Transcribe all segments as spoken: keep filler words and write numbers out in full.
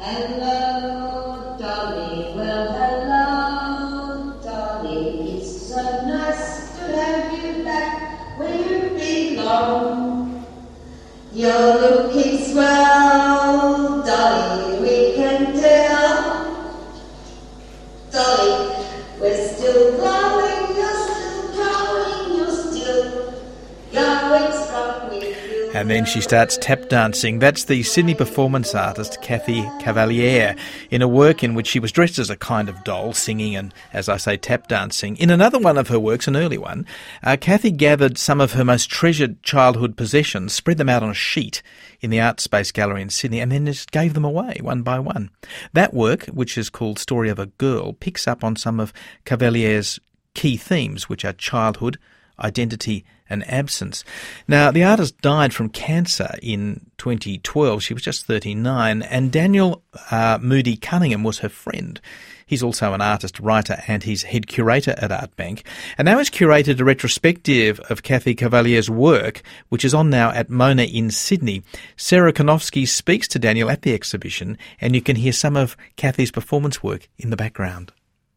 Hello, Dolly, well, hello, Dolly. It's so nice to have you back where you belong. You're looking swell, Dolly, we can tell. Dolly, we're still growing, you're still growing, you're still going strong with you. And then she starts tap dancing. That's the Sydney performance artist Cathy Cavaliere, in a work in which she was dressed as a kind of doll, singing and, as I say, tap dancing. In another one of her works, an early one, uh, Cathy gathered some of her most treasured childhood possessions, spread them out on a sheet in the Art Space Gallery in Sydney, and then just gave them away one by one. That work, which is called Story of a Girl, picks up on some of Cavaliere's key themes, which are childhood, identity and absence. Now, the artist died from cancer in twenty twelve. She was just thirty-nine, and Daniel uh, Moody Cunningham was her friend. He's also an artist, writer, and he's head curator at Artbank. And now he's curated a retrospective of Cathy Cavaliere's work, which is on now at Mona in Sydney. Sarah Konofsky speaks to Daniel at the exhibition, and you can hear some of Cathy's performance work in the background.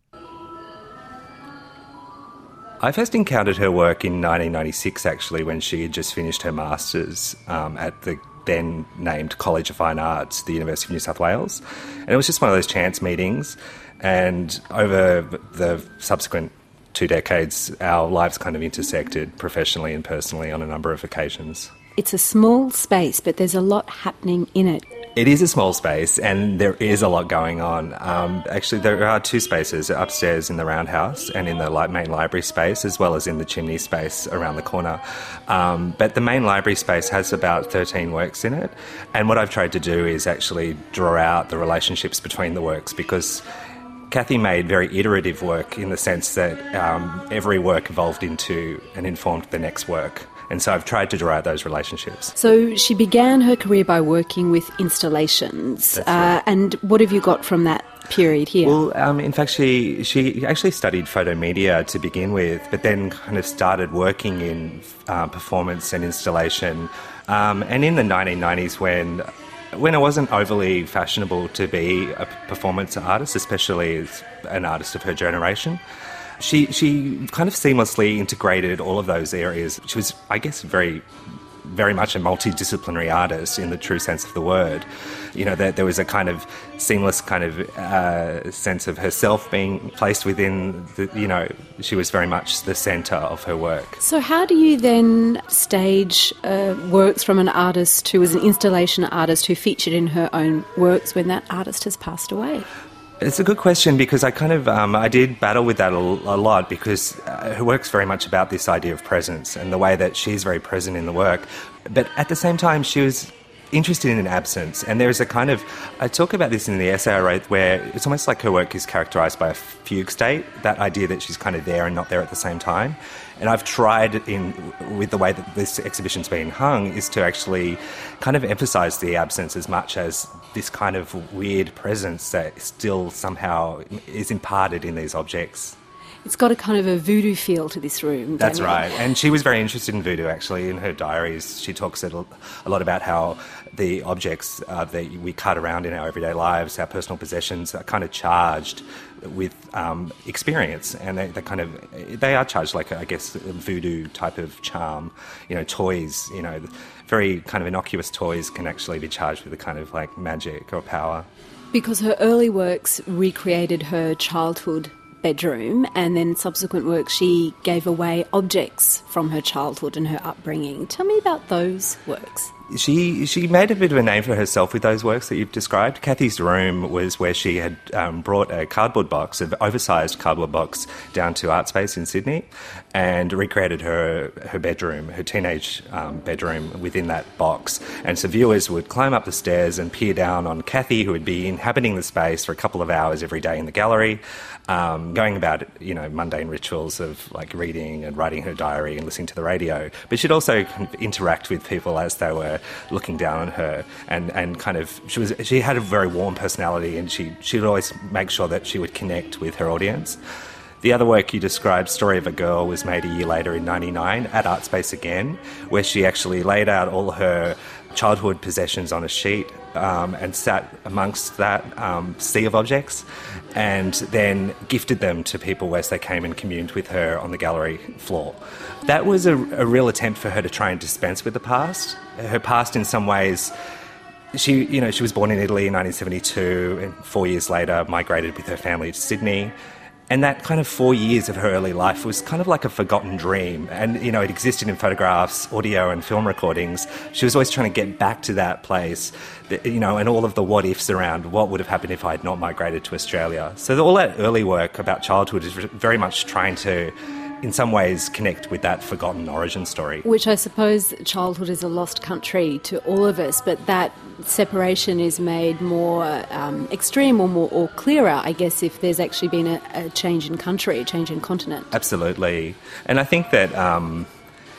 I first encountered her work in nineteen ninety-six, actually, when she had just finished her Masters um, at the then named College of Fine Arts, the University of New South Wales. And it was just one of those chance meetings. And over the subsequent two decades, our lives kind of intersected professionally and personally on a number of occasions. It's a small space, but there's a lot happening in it. It is a small space, and there is a lot going on. Um, actually, there are two spaces, upstairs in the roundhouse and in the main library space, as well as in the chimney space around the corner. Um, but the main library space has about thirteen works in it, and what I've tried to do is actually draw out the relationships between the works, because Cathy made very iterative work in the sense that um, every work evolved into and informed the next work. And so I've tried to draw out those relationships. So she began her career by working with installations. That's uh, right. And what have you got from that period here? Well, um, in fact, she she actually studied photomedia to begin with, but then kind of started working in uh, performance and installation. Um, and in the nineteen nineties, when when it wasn't overly fashionable to be a performance artist, especially as an artist of her generation, She she kind of seamlessly integrated all of those areas. She was, I guess, very, very much a multidisciplinary artist in the true sense of the word. You know, that there was a kind of seamless kind of uh, sense of herself being placed within the, you know, she was very much the centre of her work. So how do you then stage uh, works from an artist who was an installation artist who featured in her own works when that artist has passed away? It's a good question, because I kind of, um, I did battle with that a, a lot, because uh, her work's very much about this idea of presence and the way that she's very present in the work. But at the same time, she was interested in absence. And there's a kind of, I talk about this in the essay I wrote, where it's almost like her work is characterised by a fugue state, that idea that she's kind of there and not there at the same time. And I've tried, in with the way that this exhibition's been hung, is to actually kind of emphasise the absence as much as this kind of weird presence that still somehow is imparted in these objects. It's got a kind of a voodoo feel to this room. That's Daniel. right. And she was very interested in voodoo, actually. In her diaries, she talks a lot about how the objects uh, that we cut around in our everyday lives, our personal possessions, are kind of charged with um, experience. And they, they kind of, they are charged like, I guess, a voodoo type of charm. You know, toys, you know, very kind of innocuous toys can actually be charged with a kind of like magic or power. Because her early works recreated her childhood bedroom, and then subsequent work she gave away objects from her childhood and her upbringing. Tell me about those works. She she made a bit of a name for herself with those works that you've described. Cathy's room was where she had um, brought a cardboard box, an oversized cardboard box, down to Art Space in Sydney and recreated her her bedroom, her teenage um, bedroom within that box. And so viewers would climb up the stairs and peer down on Cathy, who would be inhabiting the space for a couple of hours every day in the gallery, um, going about, you know, mundane rituals of like reading and writing her diary and listening to the radio. But she'd also kind of interact with people as they were looking down on her, and, and kind of she was she had a very warm personality, and she she'd always make sure that she would connect with her audience. The other work you described, Story of a Girl, was made a year later in ninety-nine at Art Space again, where she actually laid out all her childhood possessions on a sheet um, and sat amongst that um, sea of objects, and then gifted them to people as they came and communed with her on the gallery floor. That was a, a real attempt for her to try and dispense with the past. Her past, in some ways, she, you know, she was born in Italy in nineteen seventy-two, and four years later migrated with her family to Sydney. And that kind of four years of her early life was kind of like a forgotten dream. And, you know, it existed in photographs, audio and film recordings. She was always trying to get back to that place, you know, and all of the what-ifs around what would have happened if I had not migrated to Australia. So all that early work about childhood is very much trying to, in some ways, connect with that forgotten origin story. Which I suppose childhood is a lost country to all of us, but that separation is made more um, extreme or more or clearer, I guess, if there's actually been a, a change in country, a change in continent. Absolutely. And I think that, um,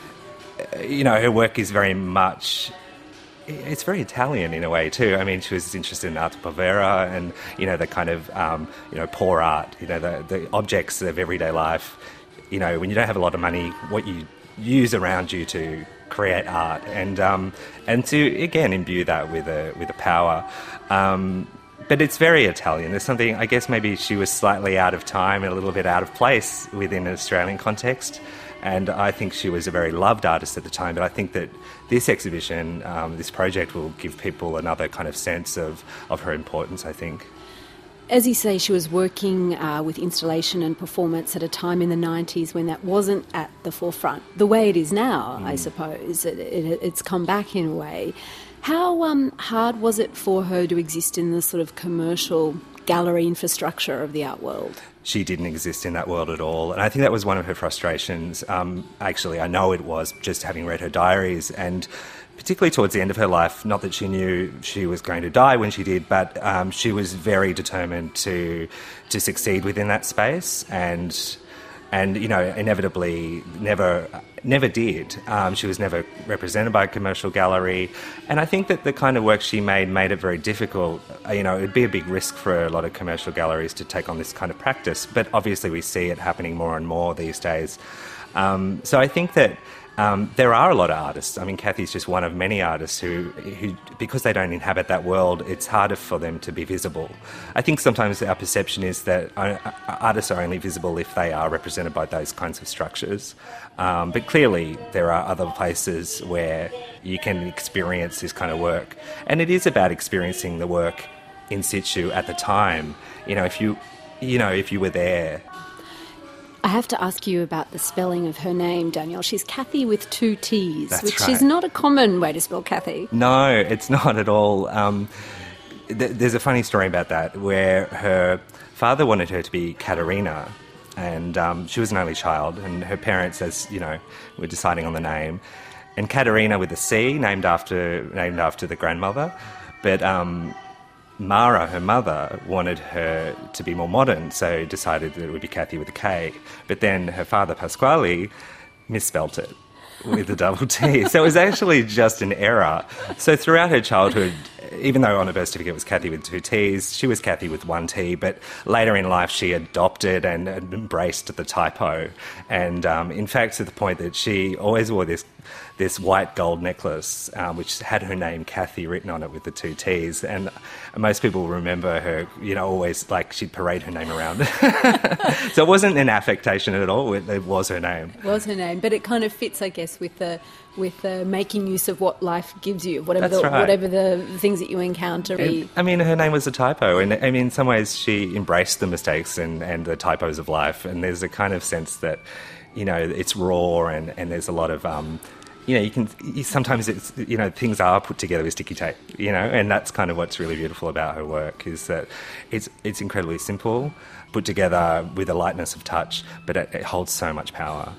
you know, her work is very much... It's very Italian in a way too. I mean, she was interested in arte povera and, you know, the kind of, um, you know, poor art, you know, the, the objects of everyday life. You know, when you don't have a lot of money, what you use around you to create art, and um, and to again imbue that with a with a power. Um, but it's very Italian. There's something, I guess, maybe she was slightly out of time and a little bit out of place within an Australian context. And I think she was a very loved artist at the time. But I think that this exhibition, um, this project, will give people another kind of sense of of her importance, I think. As you say, she was working uh, with installation and performance at a time in the nineties when that wasn't at the forefront, the way it is now, mm. I suppose. It, it, it's come back in a way. How um, hard was it for her to exist in the sort of commercial gallery infrastructure of the art world? She didn't exist in that world at all. And I think that was one of her frustrations. Um, actually, I know it was, just having read her diaries, and particularly towards the end of her life, not that she knew she was going to die when she did, but um, she was very determined to to succeed within that space, and and you know, inevitably never never did. Um, she was never represented by a commercial gallery, and I think that the kind of work she made made it very difficult. You know, it'd be a big risk for a lot of commercial galleries to take on this kind of practice, but obviously we see it happening more and more these days. Um, so I think that Um, there are a lot of artists. I mean, Cathy's just one of many artists who, who, because they don't inhabit that world, it's harder for them to be visible. I think sometimes our perception is that artists are only visible if they are represented by those kinds of structures. Um, but clearly there are other places where you can experience this kind of work. And it is about experiencing the work in situ at the time. You know, if you, you know, if you were there. I have to ask you about the spelling of her name, Daniel. She's Cathy with two T's, That's which right. is not a common way to spell Cathy. No, it's not at all. Um, th- there's a funny story about that, where her father wanted her to be Katerina, and um, she was an only child, and her parents, as you know, were deciding on the name. And Katerina with a C, named after named after the grandmother, but um, Mara, her mother, wanted her to be more modern, so decided that it would be Cathy with a K. But then her father, Pasquale, misspelt it with a double T. So it was actually just an error. So throughout her childhood, even though on her birth certificate it was Cathy with two T's, she was Cathy with one T, but later in life she adopted and embraced the typo. And um, in fact, to the point that she always wore this this white gold necklace, um, which had her name Cathy written on it with the two T's. And most people remember her, you know, always like she'd parade her name around. So it wasn't an affectation at all. It, it was her name. It was her name, but it kind of fits, I guess, with the with the making use of what life gives you, whatever That's the, right. whatever the things that you encounter. And, I mean, her name was a typo, and I mean, in some ways she embraced the mistakes and, and the typos of life, and there's a kind of sense that, you know, it's raw, and, and there's a lot of... Um, You know, you can you, sometimes it's, you know, things are put together with sticky tape, you know, and that's kind of what's really beautiful about her work, is that it's it's incredibly simple, put together with a lightness of touch, but it, it holds so much power.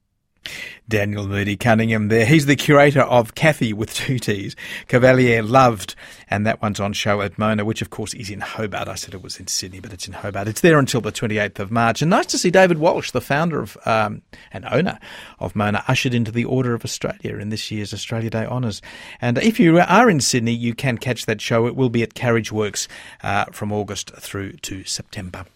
Daniel Moody Cunningham there. He's the curator of Cathy with two T's, Cavalier Loved, and that one's on show at Mona, which of course is in Hobart. I said it was in Sydney, but it's in Hobart. It's there until the twenty-eighth of March. And nice to see David Walsh, the founder of um, and owner of Mona, ushered into the Order of Australia in this year's Australia Day Honours. And if you are in Sydney, you can catch that show. It will be at Carriage Works uh, from August through to September.